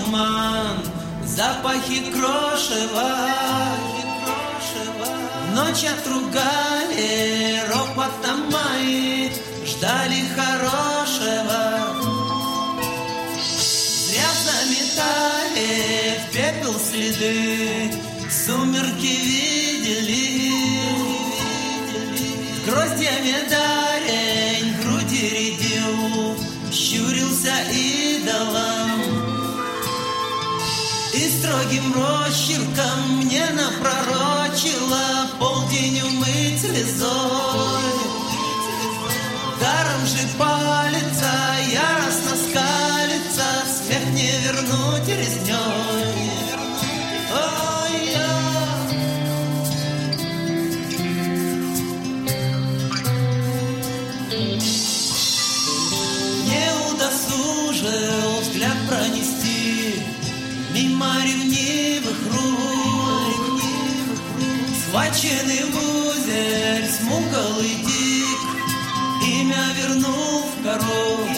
туман, запахи крошева. Ночь отругали ропотом мои, ждали хорошего. Зря заметали в пепел следы, сумерки видели. Гроздьями дарень груди рядил, щурился идолом. И строгим росчерком мне напророчила полдень умыть слезой. Даром же палится, яростно скалится, смех не вернуть резнёй. Не удосужил взгляд пронести мимо ревнивых рук, схваченный в узель, смуглый дик, имя вернул в кору.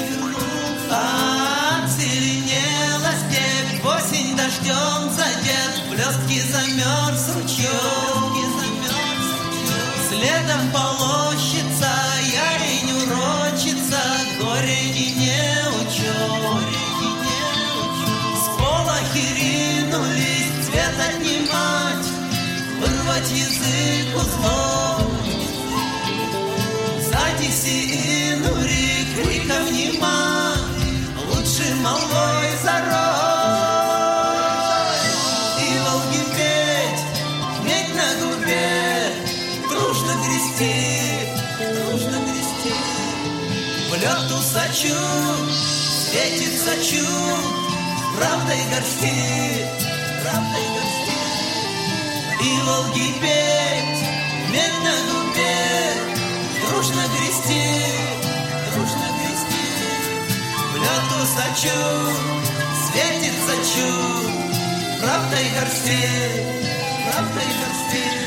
Отзеленела степь, осень дождем задет, в блестки замерз ручей. Следом полощется, ярень урочится, горе не учет. Ринулись цвет отнимать, вырвать язык узлом. Сзади синури криком нема, лучше молвой зарой. И волги петь, медь на губе, дружно грести, дружно грести. В лед усачу, светит сачу, правдой горсти, правдой горсти. И волги петь, медь на губе, дружно грести, дружно грести. В лед усачу, светит сачу, правдой горсти, правдой горсти.